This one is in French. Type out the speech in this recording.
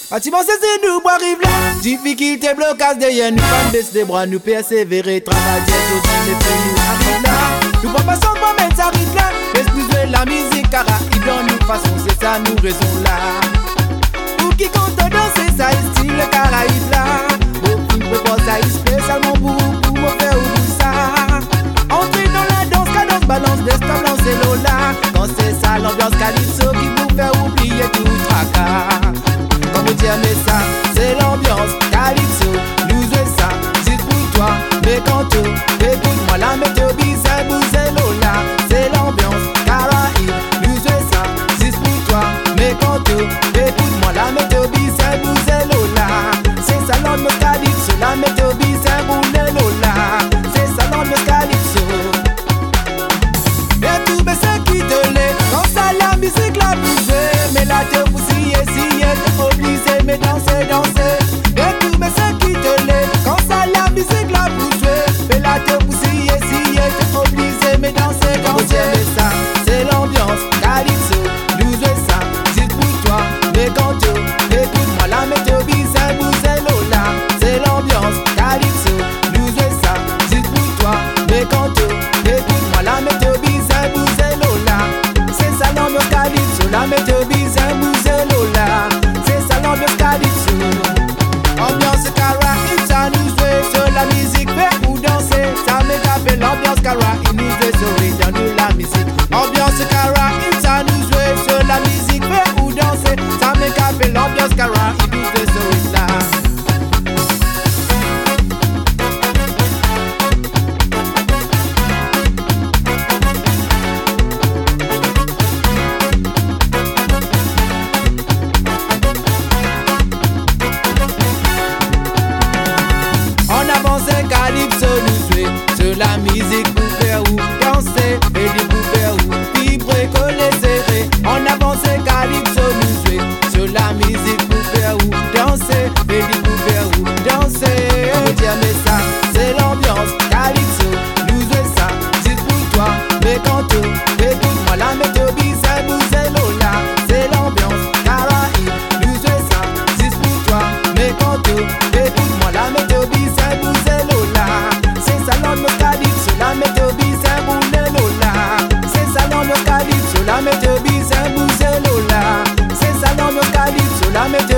Bâtiment c'est nous pour arriver là. Difficulté, blocage derrière nous. Pas baisser les bras, nous persévérer. Travailler tout mais pour nous arriver là. Nous pas passons pour mettre ça arrive là. Laisse-nous jouer la musique car il donne nous façon, c'est ça nous raison là. Pour qui compte danser ça est style le Caraïbe là. Au film prépare ça est spécialement pour faire ou ça. Entrez dans la danse, cadence, balance, destin, blanc, c'est Lola. Quand c'est ça l'ambiance calypso qui vous fait oublier tout tracas. Quand vous dites mais ça, c'est l'ambiance calypso. Nous jouons ça, c'est pour toi, mais quand tu écoute-moi la météo bizarre, c'est Lola. C'est l'ambiance Caraïbe. Nous jouons ça, c'est pour toi, mais quand tu écoute-moi la météo bizarre, c'est Lola. C'est ça l'ambiance calypso, la météo bizarre, c'est Lola. C'est ça l'ambiance calypso. Et tout mais c'est qui te l'est, quand ça la musique la bouge. Mais là te pousser, essayer, t'es obligé, mais danser, danser. Et tout mais c'est qui te l'est, quand ça la musique la bouge. Mais là te pousser, essayer, t'es obligé, mais danser, danser. Mais ça, c'est l'ambiance calypso. Nous jouons ça, c'est pour toi. Mais quand tu écoute-moi la météo bizarre, c'est Lola. C'est l'ambiance calypso. Nous jouons ça, c'est pour toi. Mais quand tu écoute-moi la météo bizarre, c'est Lola. C'est ça l'ambiance calypso. La météo bizarre, c'est Lola. C'est ça l'ambiance calypso. Ambiance Caraïbe, ça nous jouer sur la musique, fait ou danser. Ça m'échappe l'ambiance Caraïbe, nous jouer sur rythme de la musique. Ambiance Caraïbe, ça nous jouer sur la musique, fait ou danser. Ça m'échappe l'ambiance Caraïbe, nous jouer sur rythme. Calypso nous jouer sur la musique pour faire ou danser et dit pour faire ou vibrer, coller, serrer. En avance Calypso nous jouer sur la musique pour faire ou danser et dit pour faire ou danser. On dire mais ça c'est l'ambiance Calypso. Nous jouer ça c'est pour toi. Mais quand tu écoute-moi la météo bizarre, c'est Lola. C'est l'ambiance Caraïbe. Nous jouer ça c'est pour toi. Mais quand tu écoute-moi la météo bizarre, c'est Lola. C'est ça l'ambiance calypso, la météo bizarre, c'est Lola. C'est ça l'ambiance calypso, la météo bizarre, c'est Lola. C'est ça l'ambiance calypso, la météo